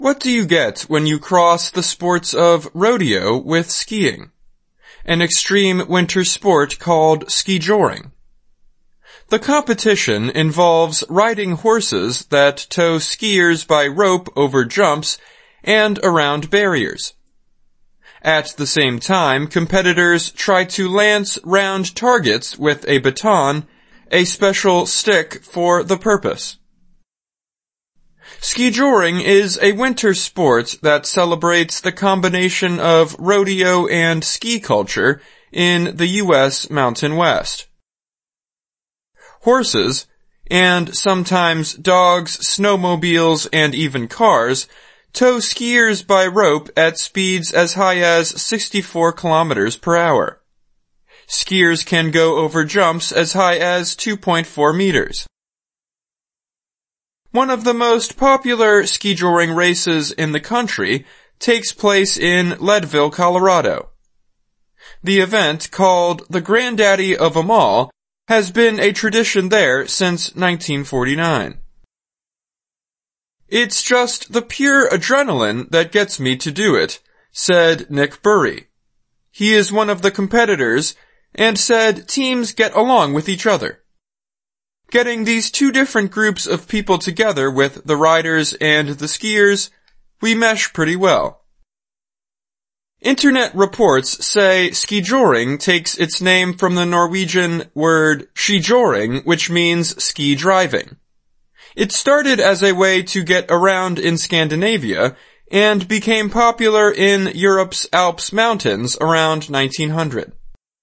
What do you get when you cross the sports of rodeo with skiing, an extreme winter sport called ski joring? The competition involves riding horses that tow skiers by rope over jumps and around barriers. At the same time, competitors try to lance round targets with a baton, a special stick for the purpose. Ski joring is a winter sport that celebrates the combination of rodeo and ski culture in the U.S. Mountain West. Horses, and sometimes dogs, snowmobiles, and even cars, tow skiers by rope at speeds as high as 64 kilometers per hour. Skiers can go over jumps as high as 2.4 meters. One of the most popular ski joring races in the country takes place in Leadville, Colorado. The event, called the Granddaddy of 'em All, has been a tradition there since 1949. "It's just the pure adrenaline that gets me to do it," said Nick Burry. He is one of the competitors and said teams get along with each other. Getting these two different groups of people together with the riders and the skiers, we mesh pretty well. Internet reports say ski joring takes its name from the Norwegian word skijoring, which means ski driving. It started as a way to get around in Scandinavia and became popular in Europe's Alps mountains around 1900.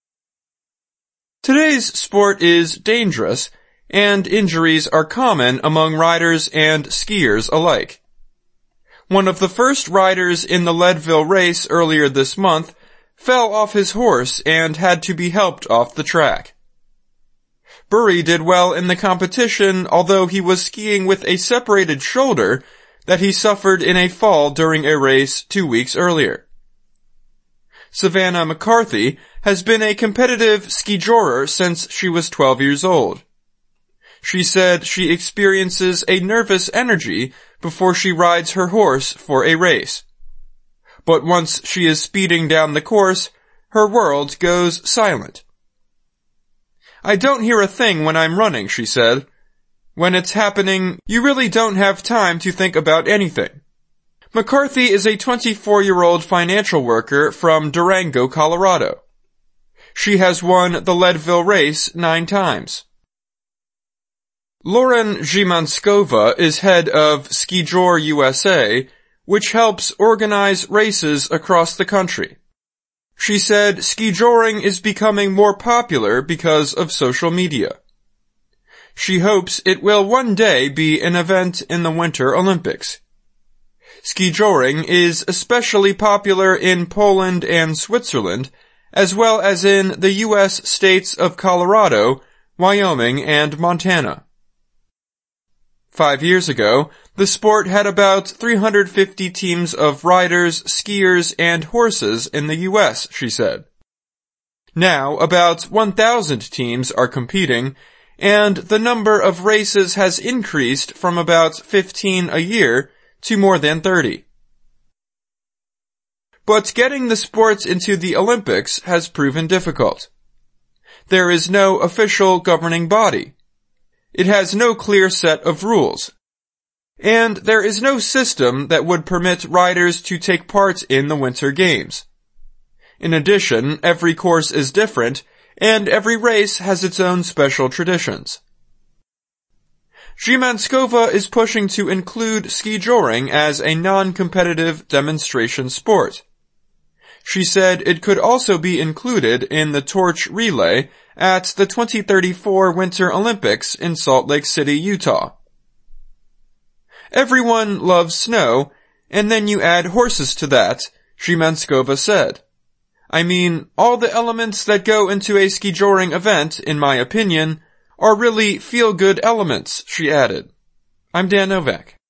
Today's sport is dangerous, and injuries are common among riders and skiers alike. One of the first riders in the Leadville race earlier this month fell off his horse and had to be helped off the track. Burry did well in the competition, although he was skiing with a separated shoulder that he suffered in a fall during a race 2 weeks earlier. Savannah McCarthy has been a competitive ski jorer since she was 12 years old. She said she experiences a nervous energy before she rides her horse for a race. But once she is speeding down the course, her world goes silent. "I don't hear a thing when I'm running," she said. "When it's happening, you really don't have time to think about anything." McCarthy is a 24-year-old financial worker from Durango, Colorado. She has won the Leadville race 9 times. Lauren Zimanskova is head of Ski-Jor USA, which helps organize races across the country. She said ski joring is becoming more popular because of social media. She hopes it will one day be an event in the Winter Olympics. Ski joring is especially popular in Poland and Switzerland, as well as in the U.S. states of Colorado, Wyoming, and Montana. 5 years ago, the sport had about 350 teams of riders, skiers, and horses in the U.S., she said. Now, about 1,000 teams are competing, and the number of races has increased from about 15 a year to more than 30. But getting the sports into the Olympics has proven difficult. There is no official governing body. It has no clear set of rules. And there is no system that would permit riders to take part in the Winter Games. In addition, every course is different, and every race has its own special traditions. Zimanskova is pushing to include ski joring as a non-competitive demonstration sport. She said it could also be included in the torch relay at the 2034 Winter Olympics in Salt Lake City, Utah. "Everyone loves snow, and then you add horses to that," Zimanskova said. "I mean, all the elements that go into a ski joring event, in my opinion, are really feel-good elements," she added. I'm Dan Novak.